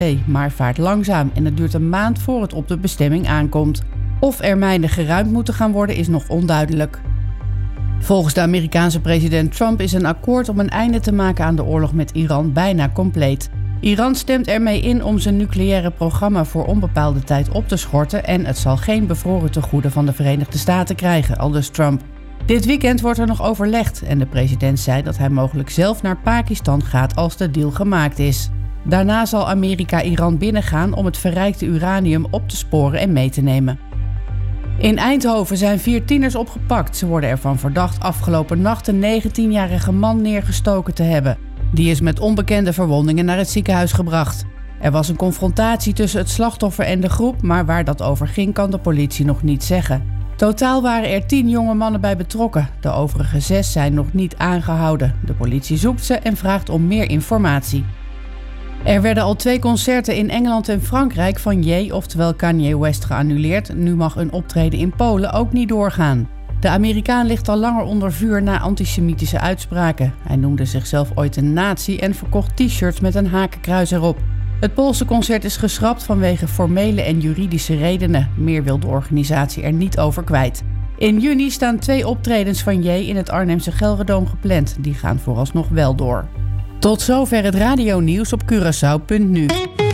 maar vaart langzaam en het duurt een maand voor het op de bestemming aankomt. Of er mijnen geruimd moeten gaan worden is nog onduidelijk. Volgens de Amerikaanse president Trump is een akkoord om een einde te maken aan de oorlog met Iran bijna compleet. Iran stemt ermee in om zijn nucleaire programma voor onbepaalde tijd op te schorten en het zal geen bevroren tegoeden van de Verenigde Staten krijgen, aldus Trump. Dit weekend wordt er nog overlegd en de president zei dat hij mogelijk zelf naar Pakistan gaat als de deal gemaakt is. Daarna zal Amerika Iran binnengaan om het verrijkte uranium op te sporen en mee te nemen. In Eindhoven zijn 4 tieners opgepakt. Ze worden ervan verdacht afgelopen nacht een 19-jarige man neergestoken te hebben. Die is met onbekende verwondingen naar het ziekenhuis gebracht. Er was een confrontatie tussen het slachtoffer en de groep, maar waar dat over ging kan de politie nog niet zeggen. Totaal waren er 10 jonge mannen bij betrokken. De overige 6 zijn nog niet aangehouden. De politie zoekt ze en vraagt om meer informatie. Er werden al 2 concerten in Engeland en Frankrijk van Ye, oftewel Kanye West, geannuleerd. Nu mag een optreden in Polen ook niet doorgaan. De Amerikaan ligt al langer onder vuur na antisemitische uitspraken. Hij noemde zichzelf ooit een nazi en verkocht t-shirts met een hakenkruis erop. Het Poolse concert is geschrapt vanwege formele en juridische redenen. Meer wil de organisatie er niet over kwijt. In juni staan 2 optredens van Ye in het Arnhemse Gelredome gepland. Die gaan vooralsnog wel door. Tot zover het radionieuws op Curaçao.nu.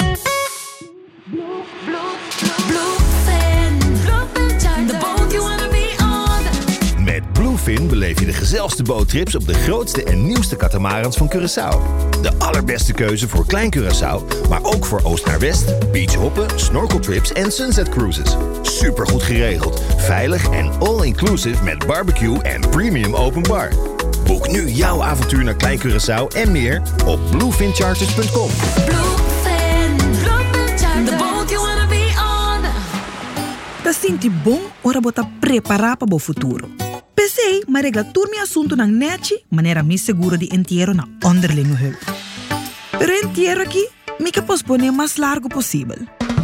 Met Bluefin beleef je de gezelligste boottrips op de grootste en nieuwste catamarans van Curaçao. De allerbeste keuze voor Klein Curaçao, maar ook voor oost naar west, beachhoppen, snorkeltrips en sunset cruises. Supergoed geregeld, veilig en all-inclusive met barbecue en premium open bar. Boek nu jouw avontuur naar Klein Curaçao en meer op bluefincharters.com. Bluefin, the boat you wanna be on. Da sinti bom ora bota preparar para o futuro. Pensei, maar regla turmi assunto nang neci, manera mi seguro di entierro na onderlinge hulp. Pero entierro aqui, mi que pospone mais largo possível.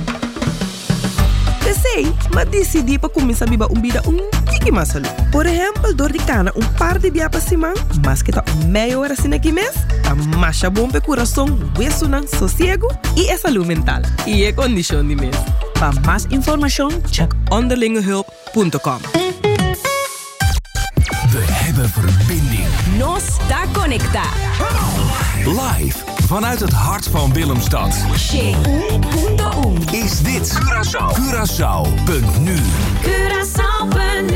Pensei, mas decidi para começar a beber vida tiki mais ali. Por exemplo, dor de cana par de biapa simão, mas que tá meia hora assim aqui mês, a marcha bom para coração, hueso nang sossego e a saúde mental. E a condição de mês. Para mais informação, check onderlingehulp.com. We hebben verbinding. Nos está conecta. Live vanuit het hart van Willemstad. Is dit Curaçao. Curaçao.nu. Curaçao.nu.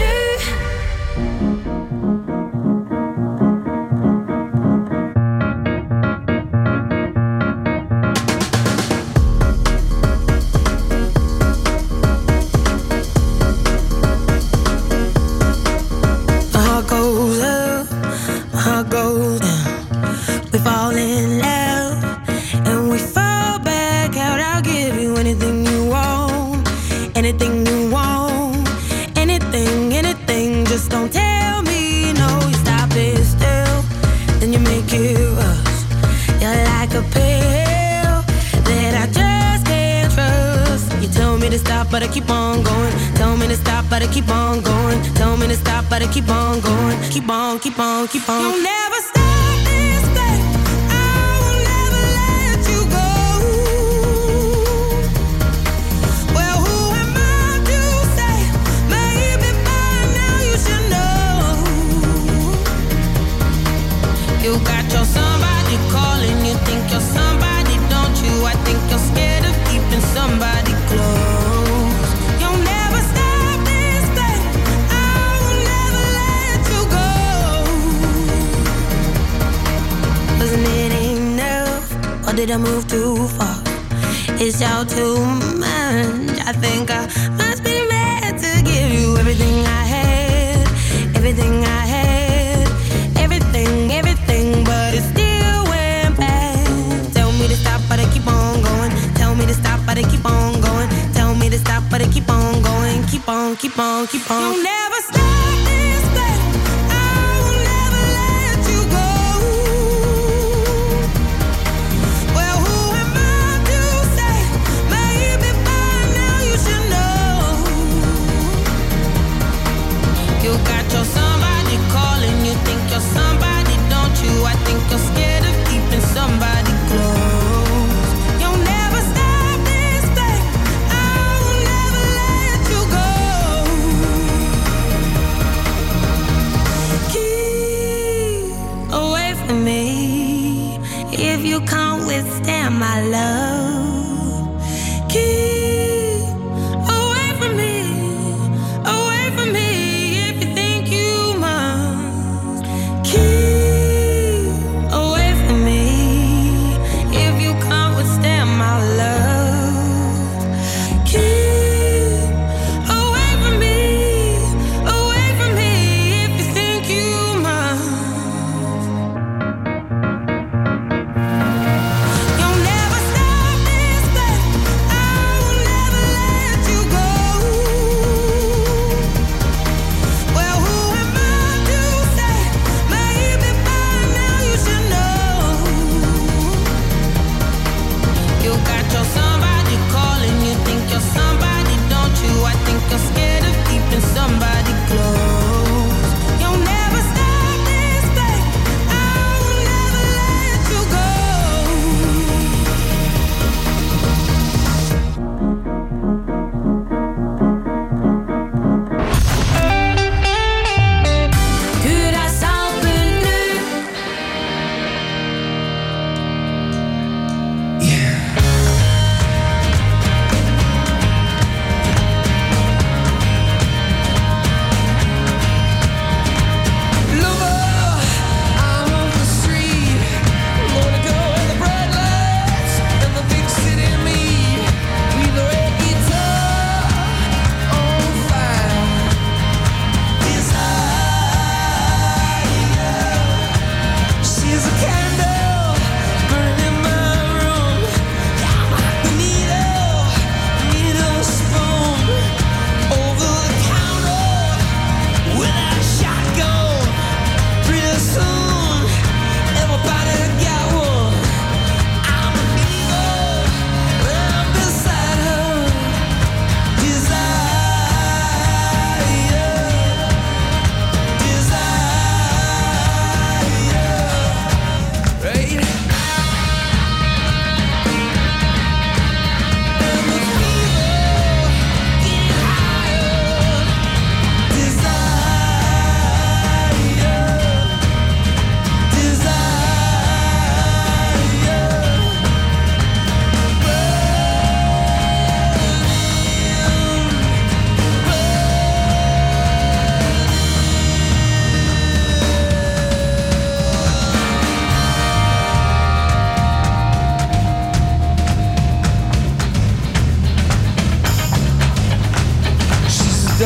But I keep on going. Tell me to stop, but I keep on going. Tell me to stop, but I keep on going. Keep on, keep on, keep on. You'll never stop this thing. I will never let you go. Well, who am I to say? Maybe by now you should know. You got your somebody calling. You think you're somebody, don't you? I think you're scared of keeping somebody close. Did I move too far? It's all too much. I think I must be mad to give you everything I had. Everything I had. Everything, everything. But it still went bad. Tell me to stop, but I keep on going. Tell me to stop, but I keep on going. Tell me to stop, but I keep on going. Keep on, keep on, keep on. You'll never stop this thing. I will never let you go. You got your somebody calling. You think you're somebody, don't you? I think you're scared of keeping somebody close. You'll never stop.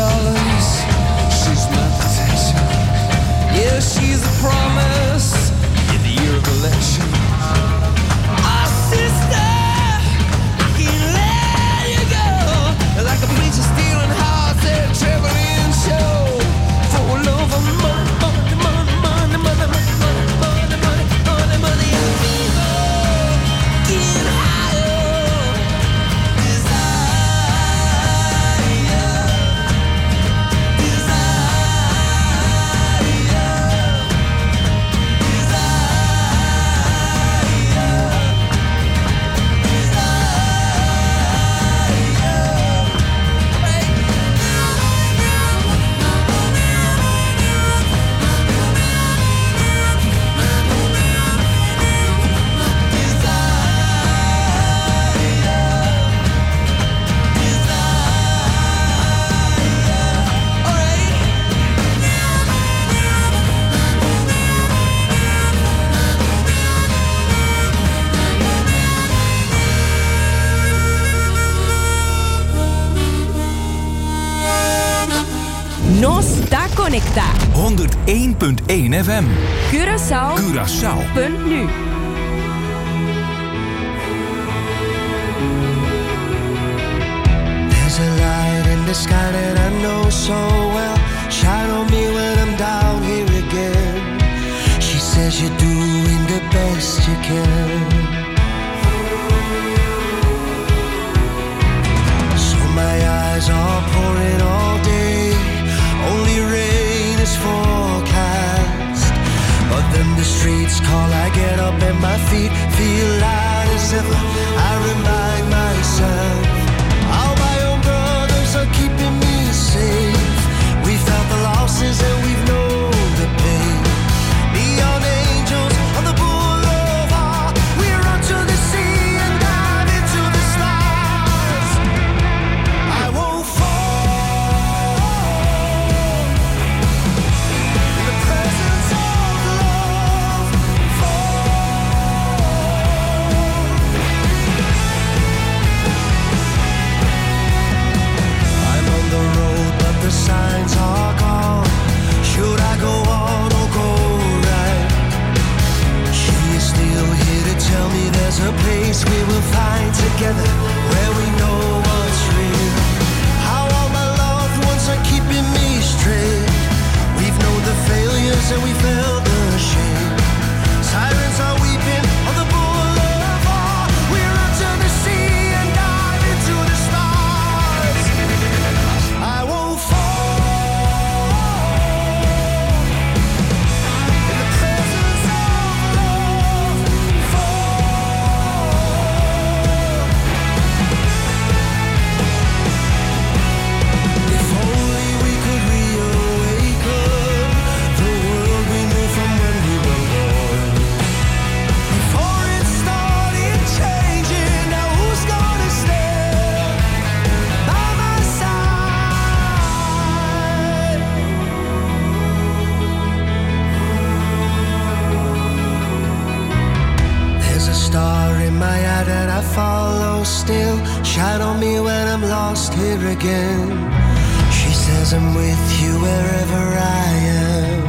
She's my protection. Yeah, she's a promise in the year of election. Oh, sister, I can't let you go. Like a preacher stealing hearts at a traveling show. For love of money, money, money, money, money, money, money, money, money, money, and fever. Getting higher. No está conectado. 101.1 FM. Curaçao. Curaçao.nu. There's a light in the sky that I know so well. Shine on me when I'm down here again. She says you're doing the best you can. So my eyes are pouring all day. Only rain is forecast. But then the streets call, I get up and my feet feel light as ever. I remind myself how my own brothers are keeping me safe. We felt the losses and we've known the pain. Neon angels on the boulevard. We run to the sea and dive into the stars. I won't fall in the presence of love. I'm on the road, but the signs are gone. Should I go on or go right? She is still here to tell me there's a place we will find together, where we know what's real. How all my loved ones are keeping me straight. We've known the failures and we felt the shame. Sirens are weeping on the boulevard. We run to the sea and dive into the stars. I won't fall in the presence of love. If only we could reawaken the world we knew from when we were born. Before it started changing, now who's gonna stand by my side? There's a star in my eye that I follow still. Shine on me when I'm lost here again. She says I'm with you wherever I am.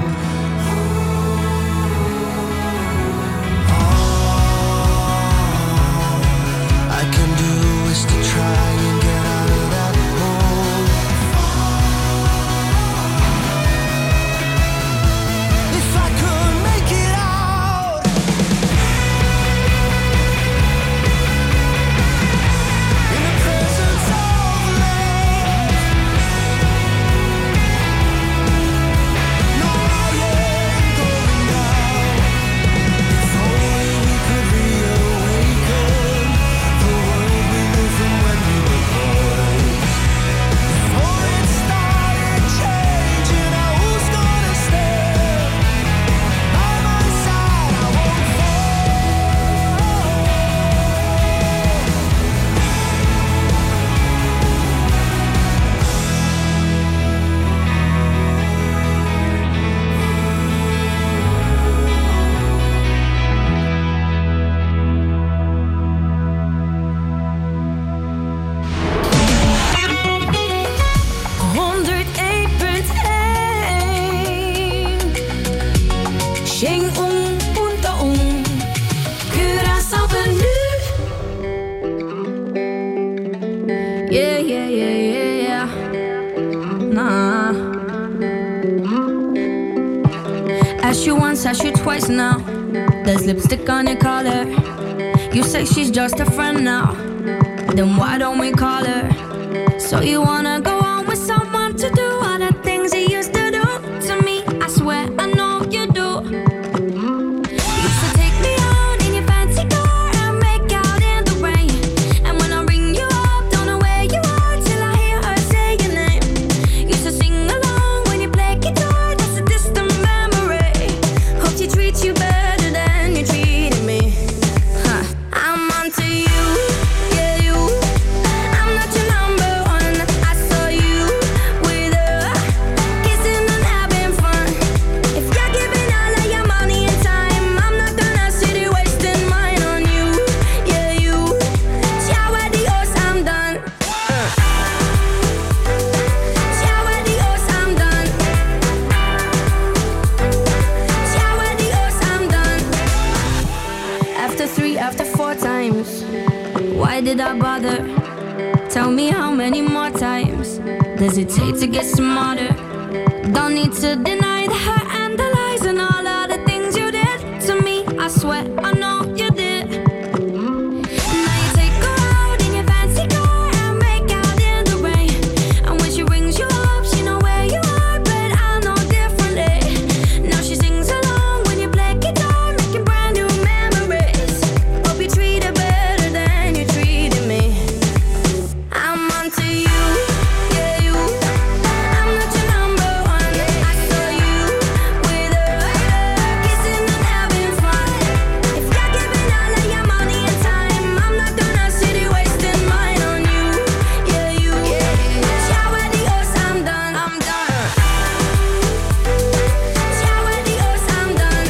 All I can do is to try and get out of that hole. If I could make it out in the presence of love. No, Asked you once, asked you twice now. There's lipstick on your collar. You say she's just a friend now. Then why don't we call her? So you wanna go on with someone to do all the things you used to do to me? I swear I know you do. Used to take me out in your fancy car and make out in the rain. And when I ring you up, don't know where you are till I hear her say your name. Used to sing along when you play guitar. That's a distant memory. Hope she treats you better than you treated me. I'm onto you, yeah you. I'm not your number one. I saw you with her, kissing and having fun. If you're giving all of your money and time, I'm not gonna sit here wasting mine on you, yeah you. Ciao adios, I'm done. Ciao adios, I'm done. Ciao adios, I'm done. After 3, after 4 times, why did I bother? Tell me how many more times does it take to get smarter? Don't need to deny the hurt and the lies and all of the things you did to me. I swear I know you did. Now you take her out in your fancy car and make out in the rain. And when she rings you up, she know where you are, but I know differently. Now she sings along when you play guitar, making brand new memories. Hope you treat her better than you treated me. I'm onto you, yeah you. I'm not your number one. I saw you with her, kissing and having fun. If you're giving all of your money and time, I'm not gonna sit here wasting mine on you, yeah you. Ciao adios, I'm done. I'm done. Ciao adios, I'm done.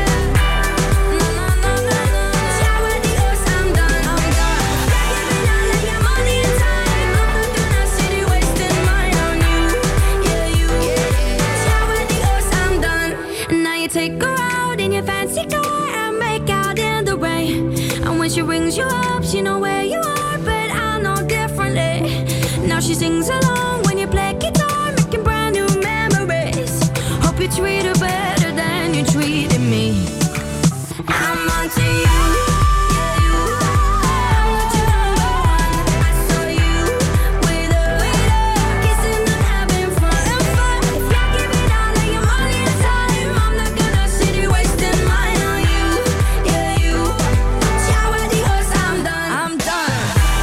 No. Ciao adios, I'm done. I'm done. If you're giving all of your money and time, I'm not gonna sit here wasting mine on you, yeah you. Ciao adios, I'm done. Now you take her out in your fancy car and make out in the rain. And when she rings you up, she know where you are, but I know differently. Now she sings along when you play guitar, making brand new memories. Hope you treat her better than you treated me. I'm onto you, yeah you. I'm not your number one. I saw you with her, kissing and having fun. If you're giving all of your money and time, I'm not gonna sit here wasting mine on you, yeah you. Ciao adios, I'm done. I'm done.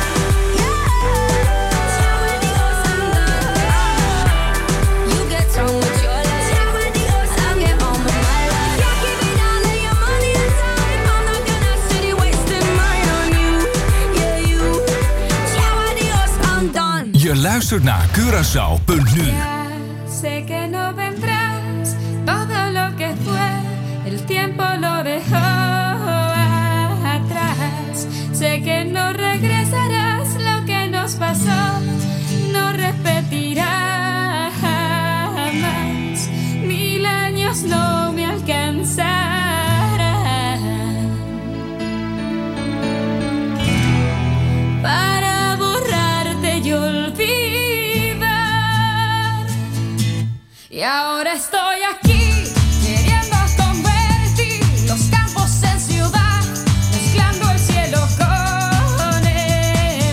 Ciao adios, I'm done. You get on with your life. Ciao adios, I'll get on with my life. If you're giving all of your money and time, I'm not gonna sit here wasting mine on you, yeah you. Ciao adios, I'm done. Je luistert naar Curaçao.nu. Sé que no vendrás, todo lo que fue, el tiempo lo dejó atrás. Sé que no regresarás, lo que nos pasó no repetirá jamás. 1000 años no me alcanzarán para borrarte y olvidar. Y ahora estoy aquí, queriendo convertir los campos en ciudad, mezclando el cielo con el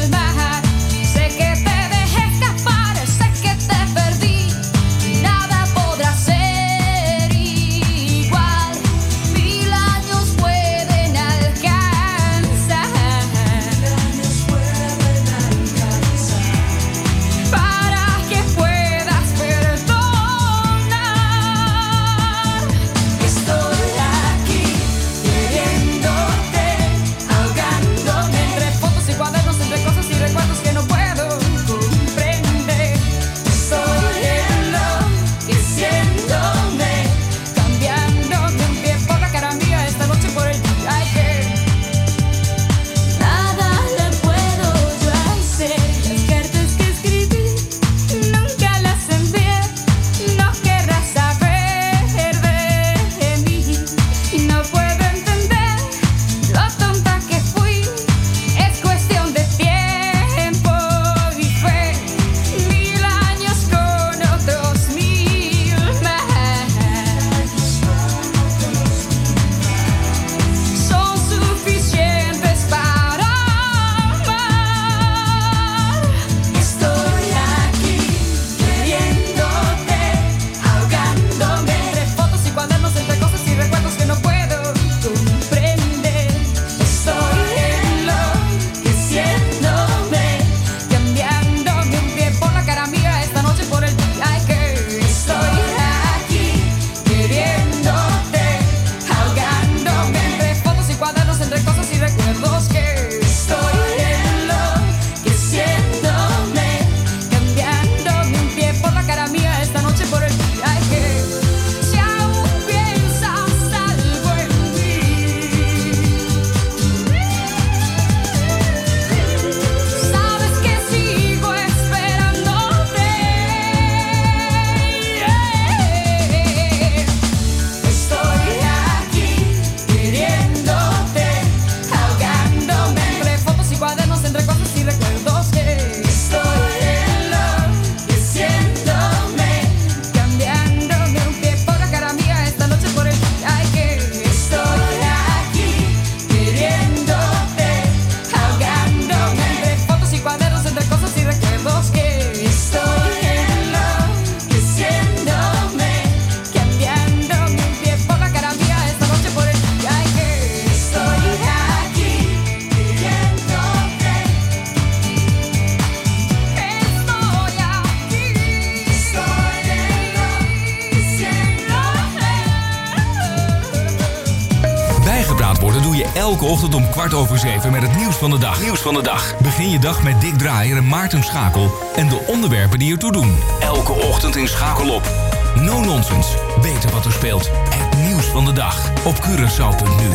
Elke ochtend om 6:15 met het nieuws van de dag. Begin je dag met Dick Draaier en Maarten Schakel en de onderwerpen die ertoe doen. Elke ochtend in Schakel op. No nonsense. Weten wat er speelt. Het nieuws van de dag op Curaçao.nu.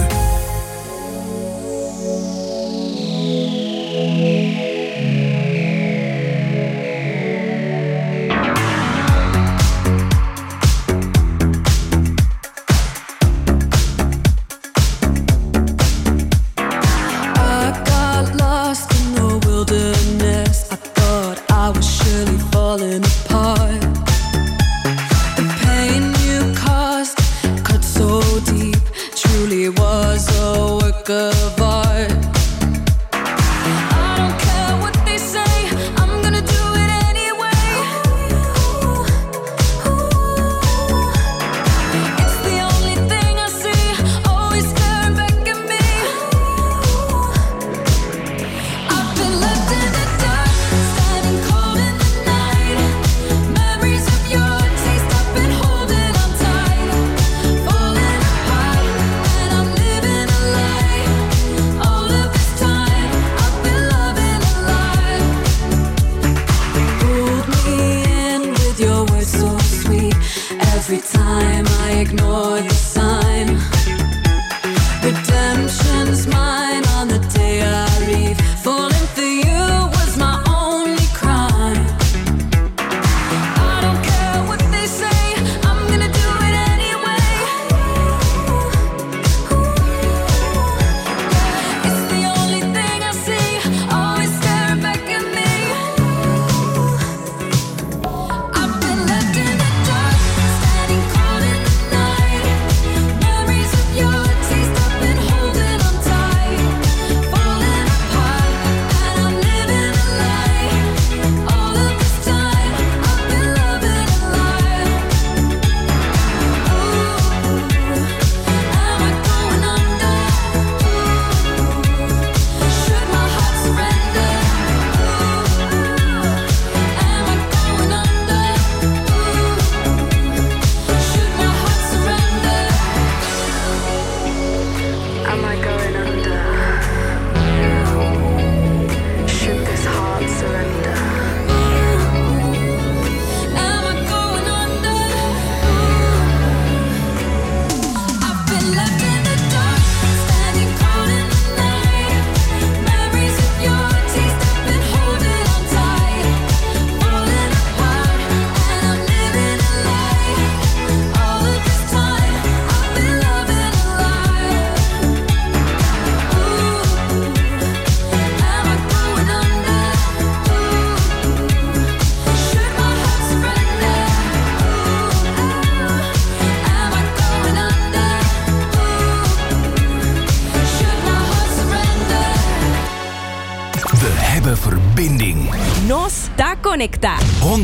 No sta conecta.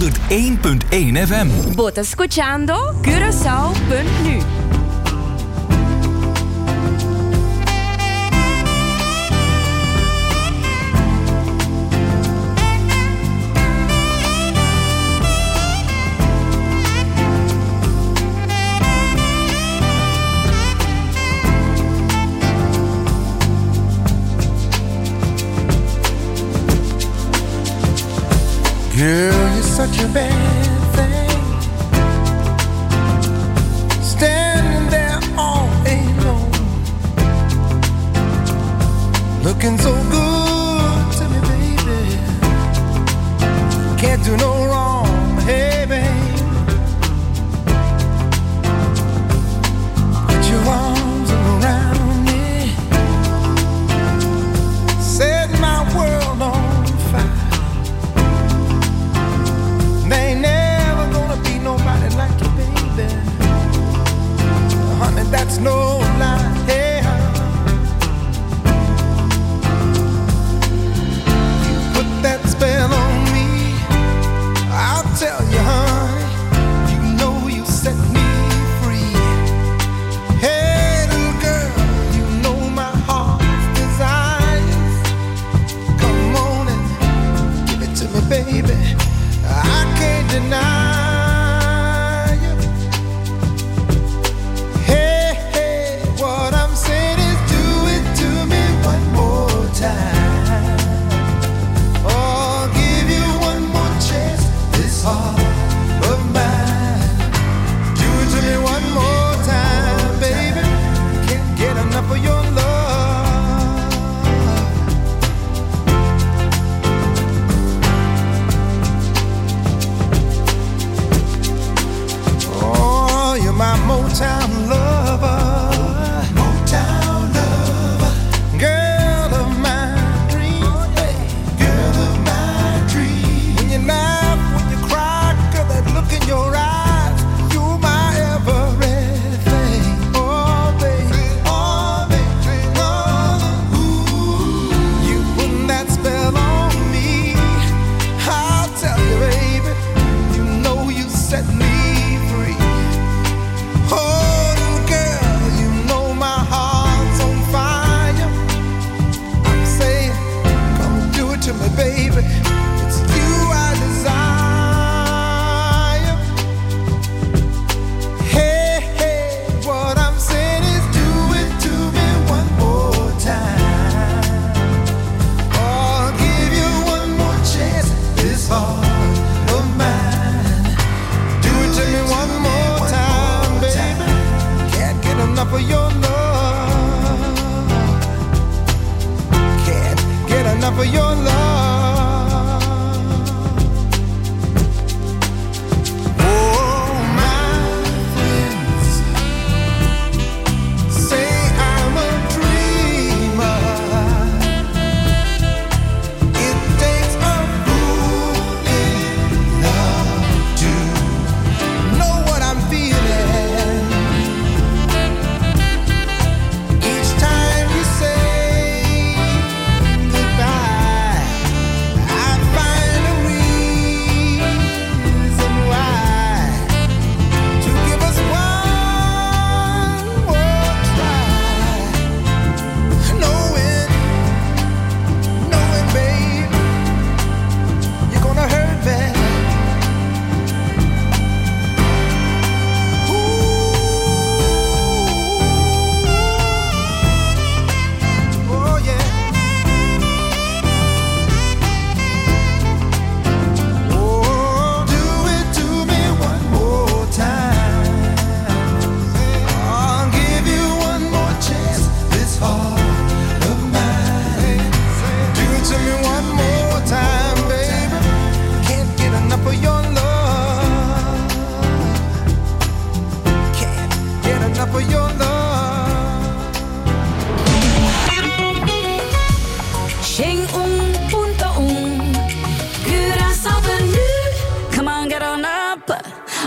101.1 FM. Bota escuchando Curaçao.nu. Girl, you're such a bad thing, standing there all alone, looking so good to me, baby. Can't do no wrong, hey, babe. Put your arms around me, set my world on fire. There ain't never gonna be nobody like you, baby. Honey, that's no lie. Hey, you put that spell on me, I'll tell you, honey. You know you set me free. Hey, little girl, you know my heart's desires. Come on and give it to me, baby. I can't deny you. Hey, hey, what I'm saying is do it to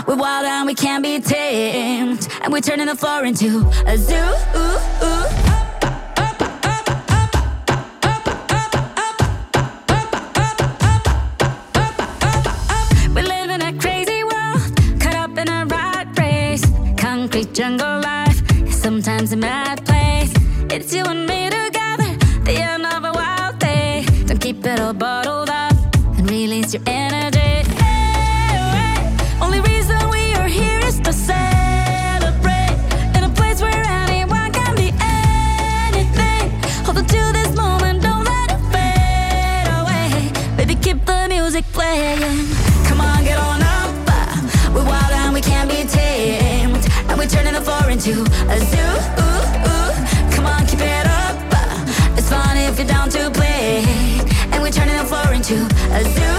We're wild and we can't be tamed, and we're turning the floor into a zoo. We live in a crazy world, caught up in a rat race. Concrete jungle life, sometimes a mad place. It's you and me together, the end of a wild day. Don't keep it all bottled up and release your energy. Hey, only reason we are here is to celebrate in a place where anyone can be anything. Hold on to this moment, don't let it fade away. Baby, keep the music playing. Come on, get on up. We're wild and we can't be tamed, and we're turning the floor into a zoo. Come on, keep it up. It's fun if you're down to play, and we're turning the floor into a zoo.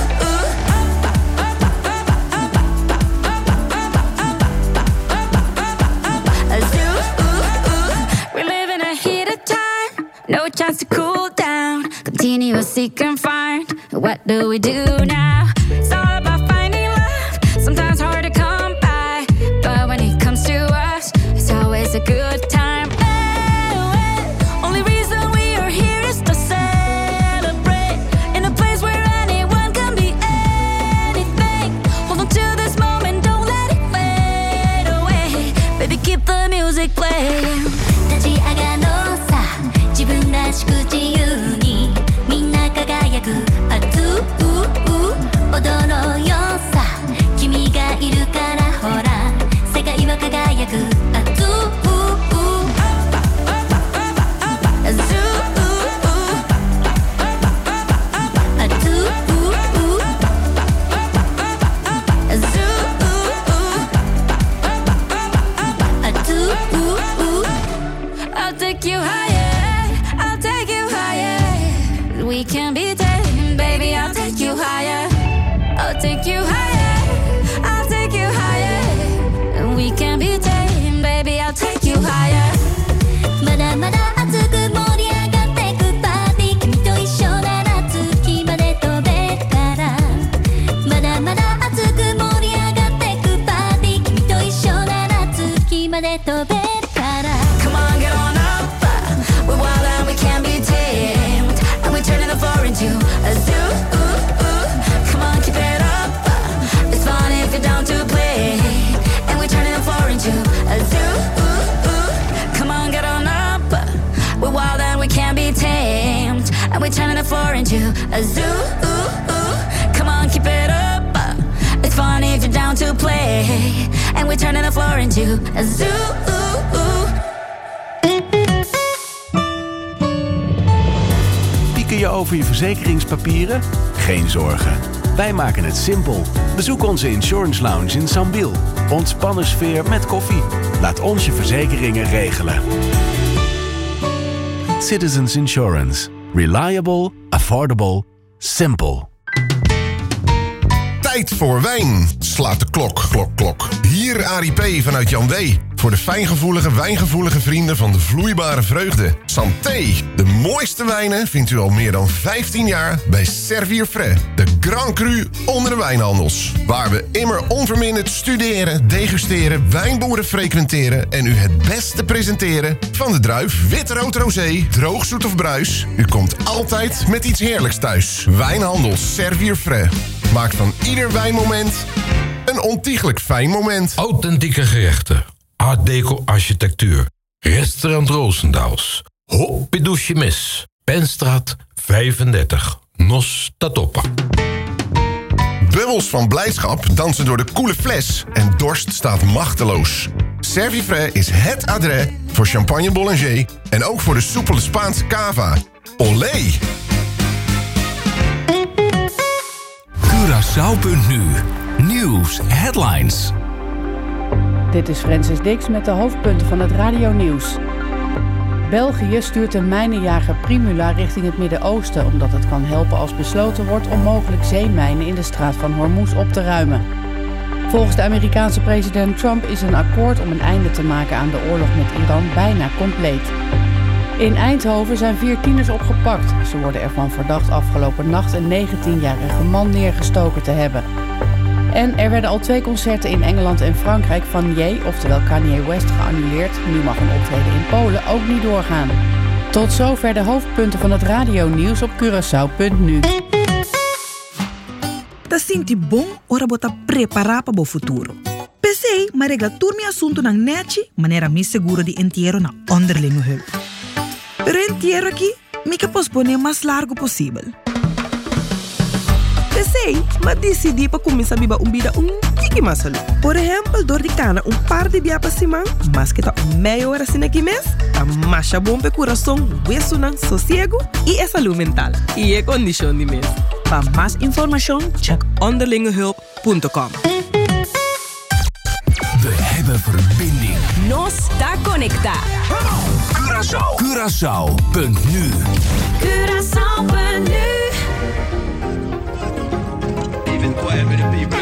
A zoo. We live in a heated time, no chance to cool down. Continuously confined. What do we do now? It's all about finding love. Sometimes hard to come by, but when it comes to us, it's always a good time. Only reason we are here is to celebrate in a place where anyone can be anything. Hold on to this moment, don't let it fade away. Baby, keep the music playing. 立ち上がろうさ、自分らしく自由にみんな輝く熱う踊ろうよさ、君がいるからほら世界は輝く熱うI'll take you higher, I'll take you higher. We can be tamed, baby, I'll take you higher. I'll take you higher, I'll take you higher. We can be tamed, baby, I'll take you higher. まだまだ熱く盛り上がってくパーティー、君と一緒なら月まで飛べるから。まだまだ熱く盛り上がってくパーティー、君と一緒なら月まで飛べるから。Come on, get on up. We're wild and we can't be tamed, and we're turning the floor into a zoo. Come on, keep it up. It's fun if you're down to play, and we're turning the floor into a zoo. Come on, get on up. We're wild and we can't be tamed, and we're turning the floor into a zoo. Come on, keep it up. It's fun if you're down to play, and we're turning the floor into a zoo. Pieken je over je verzekeringspapieren? Geen zorgen. Wij maken het simpel. Bezoek onze Insurance Lounge in Sambil. Ontspannen sfeer met koffie. Laat ons je verzekeringen regelen. Citizens Insurance. Reliable, affordable, simple. Tijd voor wijn. Slaat de klok, klok, klok. Hier Arie P. vanuit Jan D. Voor de fijngevoelige, wijngevoelige vrienden van de vloeibare vreugde. Santé. De mooiste wijnen vindt u al meer dan 15 jaar bij Servier Frais. De Grand Cru onder de wijnhandels. Waar we immer onverminderd studeren, degusteren, wijnboeren frequenteren en u het beste presenteren van de druif, wit, rood, rosé, droog, zoet of bruis. U komt altijd met iets heerlijks thuis. Wijnhandels Servier Frais. Maakt van ieder wijnmoment een ontiegelijk fijn moment. Authentieke gerechten. Art deco architectuur. Restaurant Roosendaals. Hoppidoesje mis. Penstraat 35. Nos Tatopa. Bubbels van blijdschap dansen door de koele fles en dorst staat machteloos. Servier Frais is het adres voor champagne Bollinger en ook voor de soepele Spaanse cava. Olé! Curaçao.nu. Nieuws headlines. Dit is Francis Dix met de hoofdpunten van het radionieuws. België stuurt een mijnenjager Primula richting het Midden-Oosten, omdat het kan helpen als besloten wordt om mogelijk zeemijnen in de straat van Hormuz op te ruimen. Volgens de Amerikaanse president Trump is een akkoord om een einde te maken aan de oorlog met Iran bijna compleet. In Eindhoven zijn 4 tieners opgepakt. Ze worden ervan verdacht afgelopen nacht een 19-jarige man neergestoken te hebben. En er werden al 2 concerten in Engeland en Frankrijk van Ye, oftewel Kanye West, geannuleerd. Nu mag een optreden in Polen ook niet doorgaan. Tot zover de hoofdpunten van het radionieuws op Curaçao.nu. Ta sinti bom ora bota preparar para o futuro. Pensei, mas regla turmi assunto nang neti, maneira mais seguro de entierro na onderlinge hulp. Pero entierro aqui, mica posponer mais largo possível. Pensei, mas decidi para começar a beber vida tiki mais ali. Por exemplo, dor de cana par de dia para cima, mas que tá meia hora assim aqui mês, a marcha bom para coração, hueso, sossego e a saúde mental. E a condição de mês. Para mais informação, check onderlingehulp.com. We hebben verbinding. Nos está conecta. Curaçao. Curaçao.nu. Curaçao.nu. Even quiet with the people.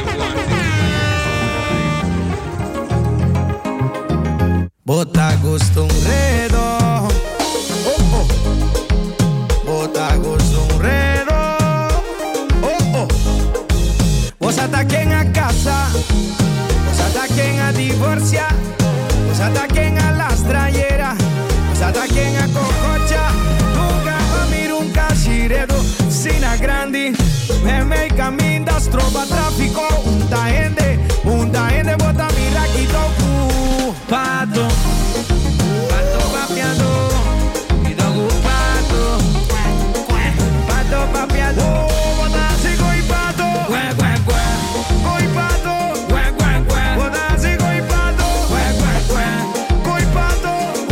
Bota gosto enredo. Oh oh. Bota gosto enredo. Oh oh. Vos ataquen a casa. Vos ataquen a divorcia. Vos ataquen a las trayeras. Vos ataquen a cococha. Nunca va a mirar un casiredo. Sina grandi. Me make camindas. Tropa tráfico. Unta gente bota mira quito. Pato. Pato papiado. Y dogo pato. Pato papiado. Bota sigo y pato. Coi pato. Bota sigo y pato. Coi pato.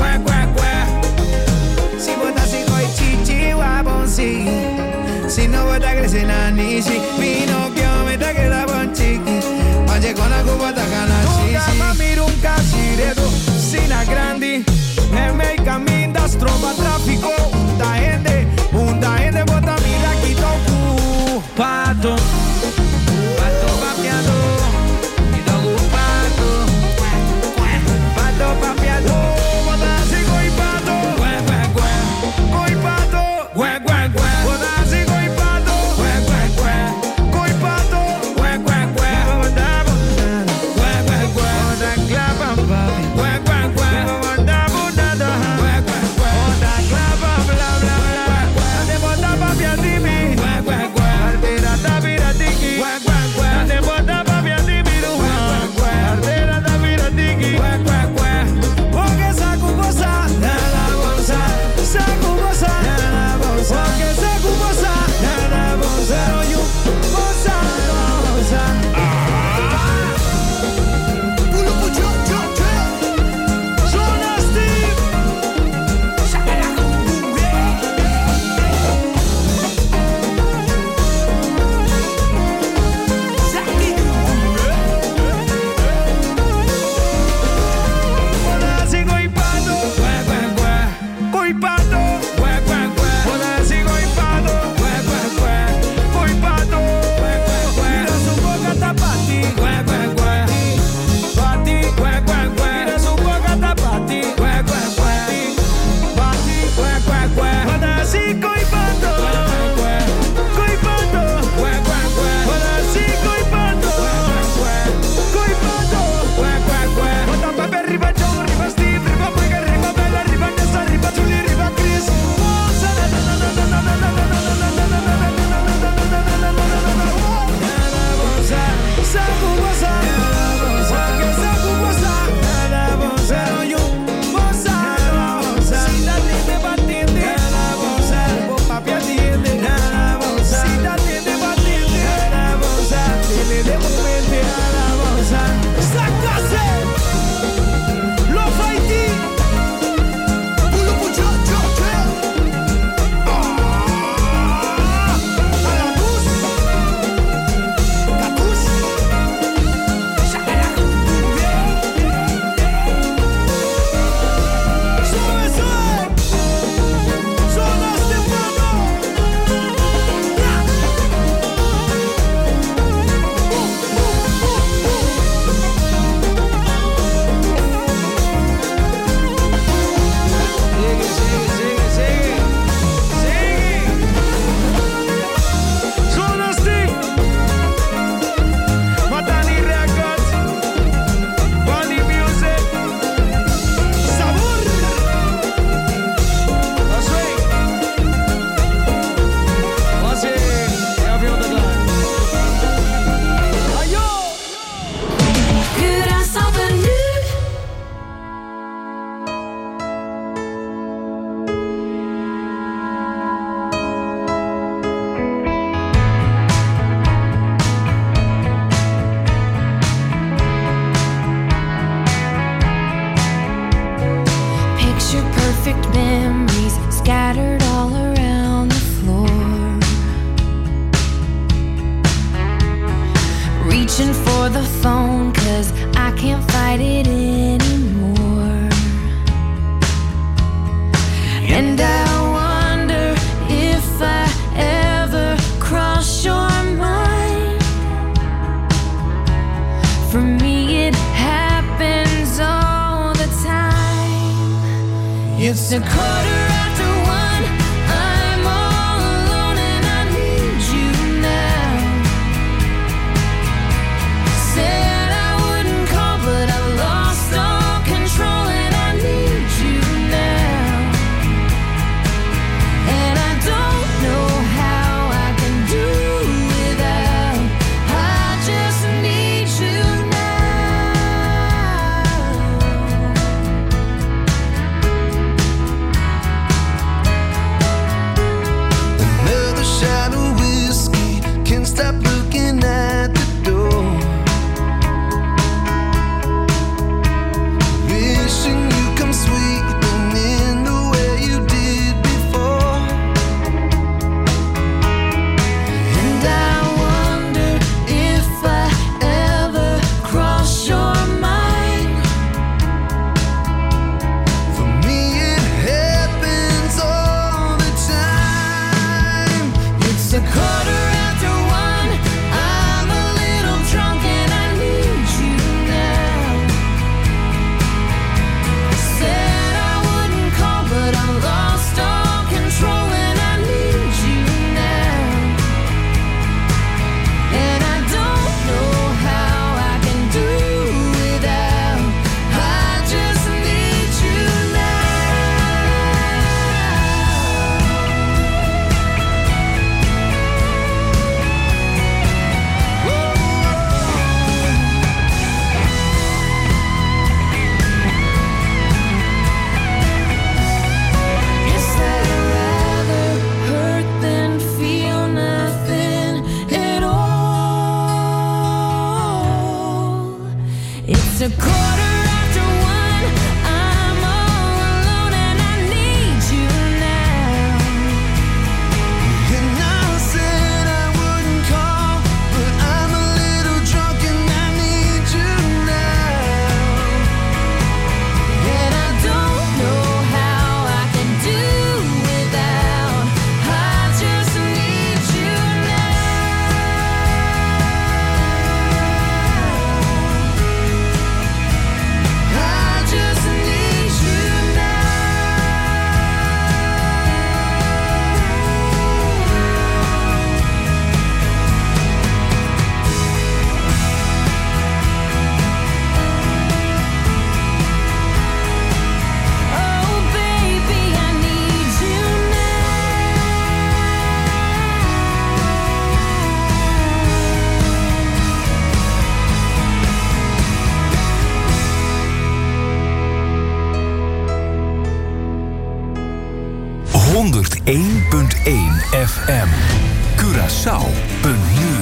Si bota sigo y chichi wabonsi. Si no bota crece na nisi. Pinocchio me ta queda bon chiqui. Oye con la cubata gana chichi. Nunca miro un casiredo. Sina grandi. Me make camindas. Tropa tráfico. Unta gente bota mira quito. Pato. Pato papiado. Y dogo pato. Pato papiado. Bota sigo y pato. Coi pato. Bota sigo y pato. Coi pato. Bota clapa papi. Bota bunda. Bota clapa bla bla bla. Ande bota papi a ti mi. Partida reaching for the phone 'cause I can't fight it anymore. And I wonder if I ever cross your mind. For me it happens all the time. It's a quarter after one, I'm all alone and I need you now. Said I wouldn't call but I lost all control and I need you now. And I don't know how I can do without, I just need you Another shot of whiskey, can't stop looking at the door. Wishing you come sweeping in the way you did before. and I wonder if I ever cross your mind. For me it happens all the time. It's a quarter after one, I'm a little drunk and I need you now. Said I wouldn't call but I lost all control and I need you now. And I don't know how I can do without, I just need you Guess I'd rather hurt than feel nothing at all. It's a quarter after one, I'm all alone and I need you now. And I said I wouldn't call, but I'm a little drunk and I need you now. And I don't know how I can do without, I just need you I just need you Oh baby, I need you FM Curaçao.nu.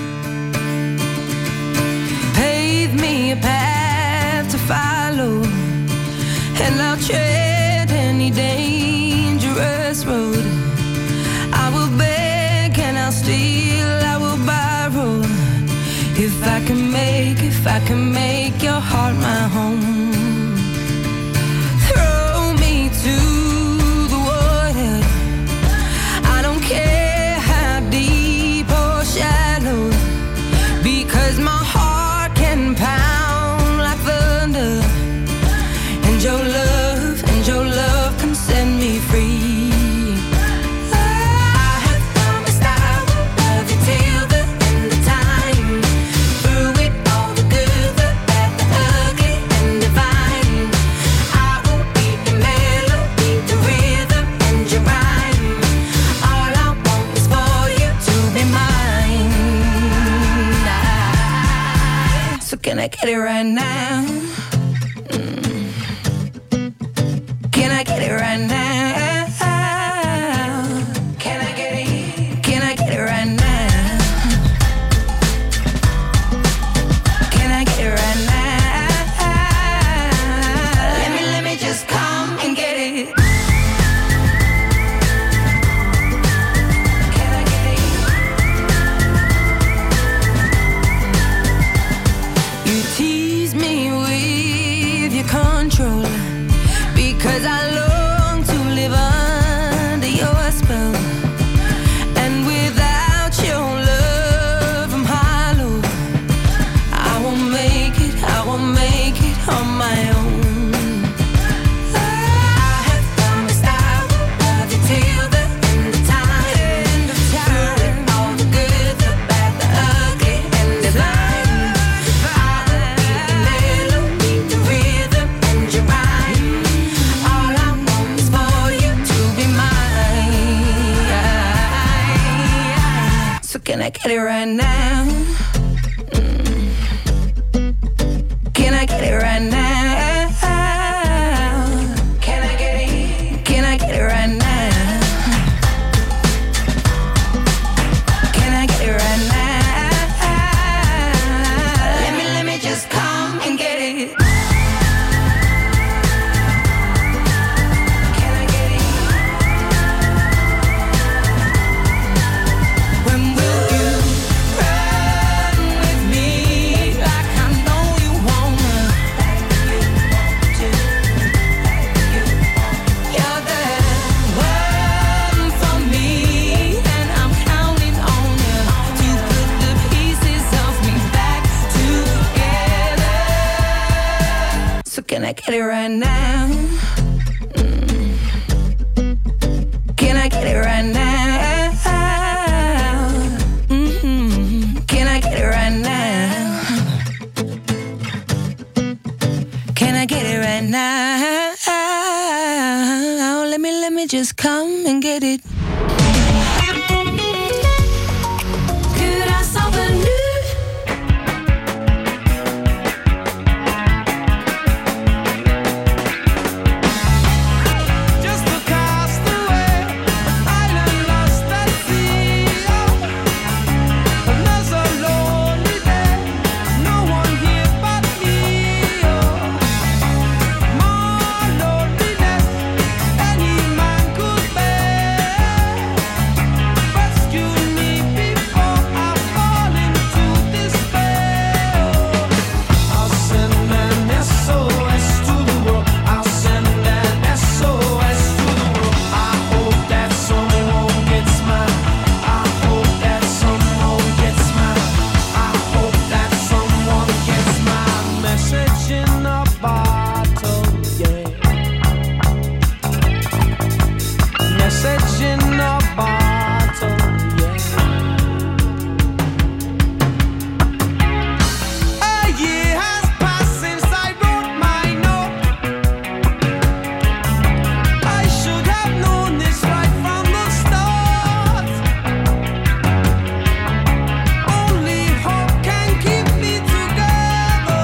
Pave me a path to follow, and I'll tread any dangerous road. I will beg and I'll steal, I will borrow. If I can make your heart my home. Throw me to the water, I don't care how deep or shallow, because my heart can pound like thunder, and your love can set me free. I have promised I will love you till the end of time. Through it all, the good, the bad, the ugly, and divine. I will be your melody, the rhythm, and your rhyme. All I want is for you to be mine. So can I get it right now? Can I get it right now? Can I get it? Can I get it right now? Can I get it right now? Let me just come and get it. Can I get it? right now? Can I get it right now? Can I get it? Can I get it right now? Can I get it right now? Let me just come and get it. Can I get it? When will you run with me like I know you wanna? You're the one for me, and I'm counting on you to put the pieces of me back together. So can I get it right now? Can I get it right now? Can I get it right now? Can I get it right now? Let me just come and get it. Curaçao Venu. Just a castaway, island lost at sea. And there's a lonely day, no one here but me. More loneliness any man could bear. Rescue me before I fall into despair. I'll send an SOS to the world. I'll send an SOS to the world. I hope that someone gets mine. I hope that someone gets mine. I hope that someone gets my message in a bottle, yeah. Message in a bottle, yeah. A year has passed since I wrote my note. I should have known this right from the start. Only hope can keep me together.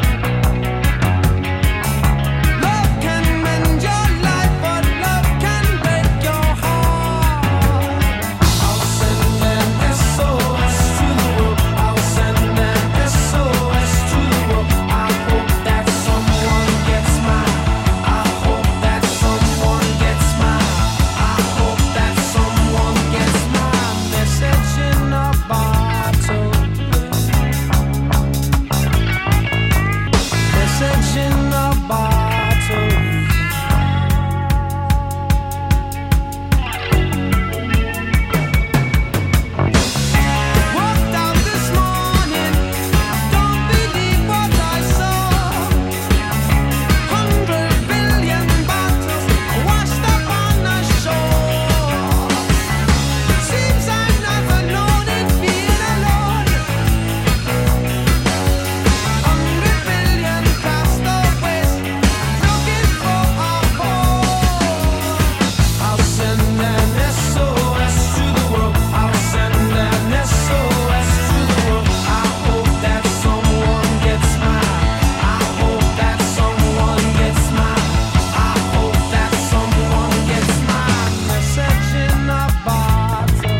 Love can mend your life, but love can break your heart. I'll send an SOS to the world. I'll send an SOS to the world. I hope that someone gets mine. I hope that someone gets mine. I hope that someone gets my message in a bottle. Message in a bottle. Walked out this morning, don't believe what I saw. 100 billion bottles washed up on the shore. Seems I've never known it being alone. 100 billion castaways looking for a home. I'll send an SOS to the world. I'll send an SOS to the world. I hope that someone gets mine. I hope that someone gets mine. I hope that someone gets my message in a bottle.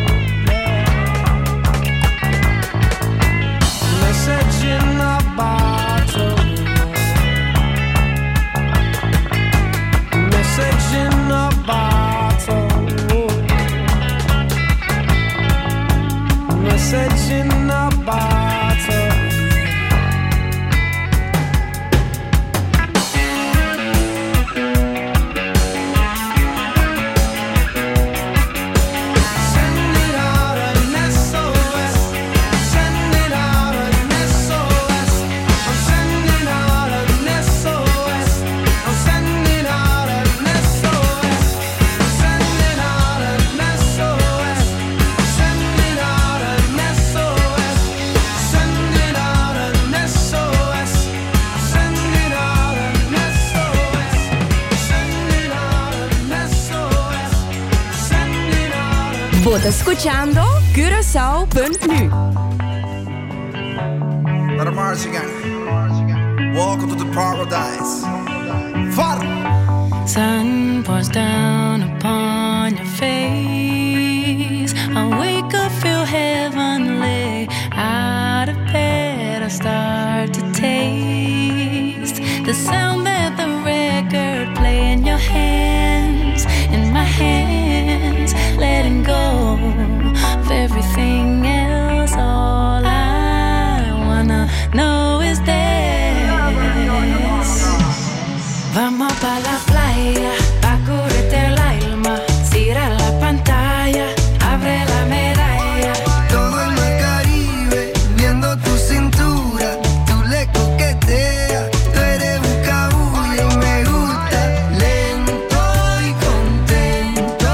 Message in a bottle. Message in a bottle. Message in a bottle. Send it out an SOS. Send it out an SOS. I'm sending out an SOS. I'm sending out an SOS. Sending out an SOS. Sending out an SOS. Sending out an SOS. Sending out an SOS. Sending out an SOS. Sending out an Vota escuchando Curaçao.nu. Let it march again. Welcome to the paradise. Far. Sun pours down upon your face. I wake up, feel heavenly. Out of bed, I start to taste the sound that the record play in your hands, in my hands, letting go of everything else. All I wanna know is this. Vamos pa' la playa, pa' curarte el alma. Cierra la pantalla, abre la medalla. Todo el mar Caribe, viendo tu cintura, tú le coqueteas, tú eres buscabulla y me gusta. Lento y contento,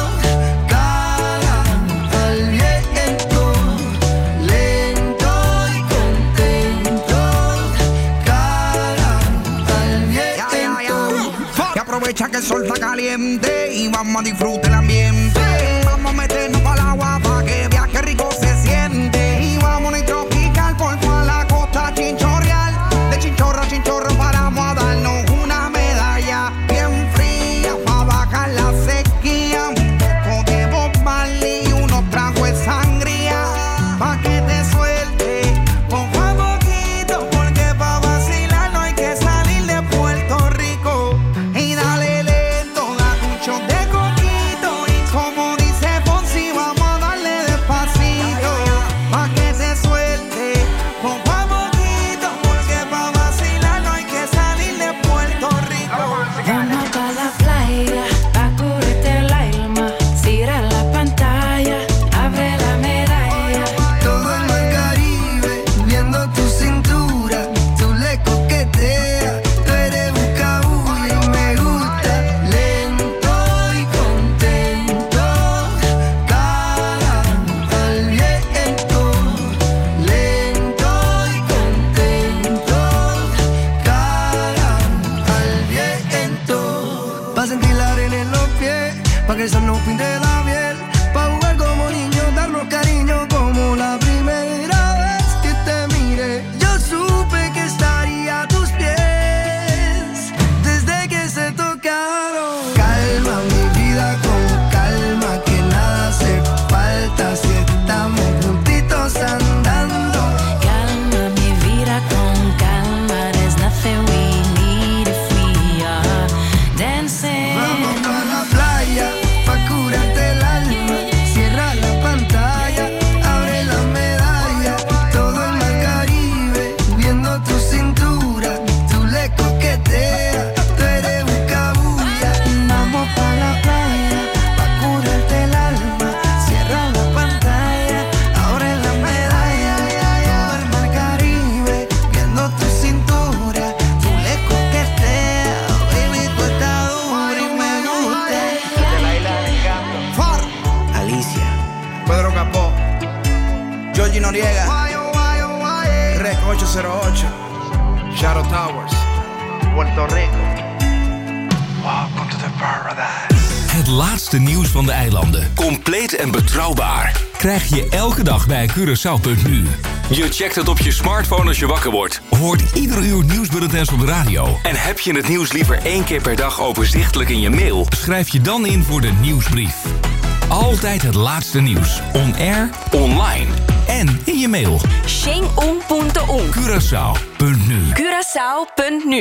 cara al viento. Lento y contento, cara al viento. Y aprovecha que el sol está caliente y vamos a disfrutar el ambiente. Vamos a meternos para el agua para que viaje rico se siente. Y vamos a tropical por toda la costa chinchorreal. De chinchorro a chinchorro paramos a darnos una medalla bien fría para bajar la sequía. Un poco de Bob Marley y unos tragos de sangría pa' que te suelte poco a poquito, porque pa' vacilar no hay que salir de Puerto Rico. Y dale lento, da un shot de coquito. Y como dice Fonsi, vamos a darle despacito pa' que se suelte poco a poquito, porque pa' vacilar no hay que salir de Puerto Rico. Vamos pa' la playa, pa' curarte el alma. Cierra la pantalla, abre la medalla. Todo el mar Caribe, viendo tu cintura, tú le coqueteas, tú eres buscabulla y me gusta. Lento y contento, cara al viento. Lento y contento, cara al viento. Pa' sentir la arena en los pies, pa' que el sol nos pinte la piel, pa' jugar como niños, darnos cariño como la primera vez que te miré. Yo supe que estaría a tus pies desde que se tocaron. Calma mi vida con calma, que nada hace falta si estamos juntitos andando. Calma mi vida con calma. There's nothing we need if we are dancing. Vamos pa' la playa, pa' curarte el alma. Cierra la pantalla, abre la medalla. Todo el mar Caribe, viendo tu cintura, tú le coqueteas, tú eres buscabulla. Vamos pa' la playa, pa' curarte el alma. Cierra la pantalla, abre la medalla. Todo el mar Caribe, viendo tu cintura, tú le coqueteas. Baby, tú estás dura y me gusta. De la isla del Encanto. Far. Alicia. Pedro Capó. Georgie Noriega. Rec 808. Shadow Towers. Puerto Rico. Welcome to the paradise. Het laatste nieuws van de eilanden. Compleet en betrouwbaar. Krijg je elke dag bij Curaçao.nu. Je checkt het op je smartphone als je wakker wordt. Hoort ieder uur nieuwsbulletins op de radio. En heb je het nieuws liever 1 keer per dag overzichtelijk in je mail? Schrijf je dan in voor de nieuwsbrief. Altijd het laatste nieuws. On air, online en in je mail. Sheng1.1 Curaçao.nu Curaçao.nu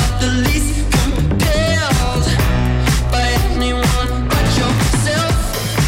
Least compelled by anyone but yourself.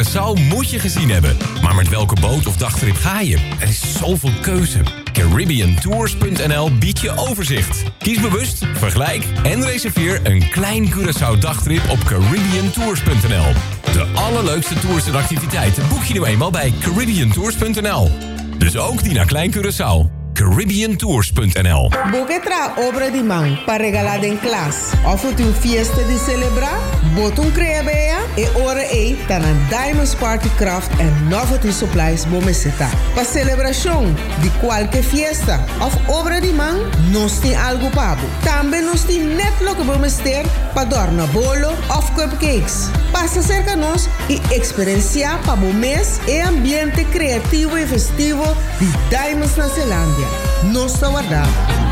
Curaçao moet je gezien hebben. Maar met welke boot of dagtrip ga je? Er is zoveel keuze. CaribbeanTours.nl biedt je overzicht. Kies bewust, vergelijk en reserveer een klein Curaçao dagtrip op CaribbeanTours.nl. De allerleukste tours en activiteiten boek je nu eenmaal bij CaribbeanTours.nl. Dus ook die naar Klein Curaçao. CaribbeanTours.nl. Boquetra obra di man para regalar en class. Of het uw fiesta di celebra, botum creabea e ora e tan een Diamonds Party Craft en novelty supplies bomeseta. Pa celebración di qualche fiesta of obra di man, nos tem algo pabo. Tambe nos tem net lo que bomester pa dorna bolo of cupcakes. Passa cerca nos e experiencia pa bomes e ambiente creativo e festivo di Diamonds na Zeelandia. Nos guardado.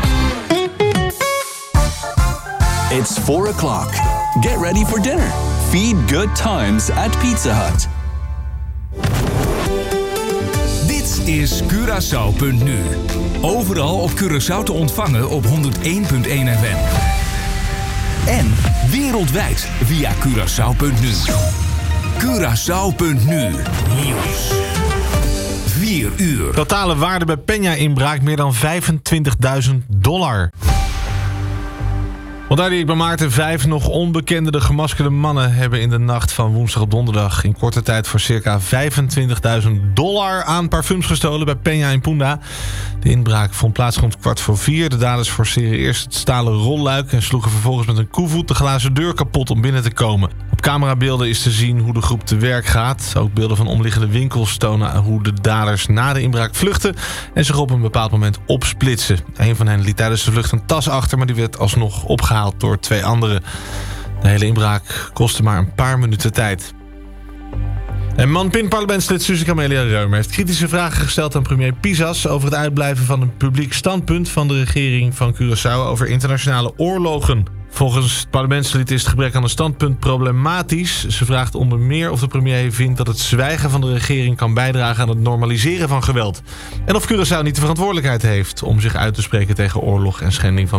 It's 4 o'clock. Get ready for dinner. Feed good times at Pizza Hut. Dit is Curaçao.nu. Overal op Curaçao te ontvangen op 101.1 FM. En wereldwijd via Curaçao.nu. Curaçao.nu. Nieuws. 4 uur. Totale waarde bij Peña-inbraak meer dan $25.000. Want daar bij Maarten 5 nog onbekende de gemaskerde mannen hebben in de nacht van woensdag op donderdag in korte tijd voor circa $25.000 aan parfums gestolen bij Peña in Punda. De inbraak vond plaats rond 3:15. De daders forceerden eerst het stalen rolluik en sloegen vervolgens met een koevoet de glazen deur kapot om binnen te komen. Op camerabeelden is te zien hoe de groep te werk gaat. Ook beelden van omliggende winkels tonen hoe de daders na de inbraak vluchten en zich op een bepaald moment opsplitsen. Een van hen liet tijdens de vlucht een tas achter, maar die werd alsnog opgehaald door 2 anderen. De hele inbraak kostte maar een paar minuten tijd. En Man-Pin-parlementslid Suze Camelia Reumer heeft kritische vragen gesteld aan premier Pisas over het uitblijven van een publiek standpunt van de regering van Curaçao over internationale oorlogen. Volgens het parlementslid is het gebrek aan een standpunt problematisch. Ze vraagt onder meer of de premier vindt dat het zwijgen van de regering kan bijdragen aan het normaliseren van geweld. En of Curaçao niet de verantwoordelijkheid heeft om zich uit te spreken tegen oorlog en schending van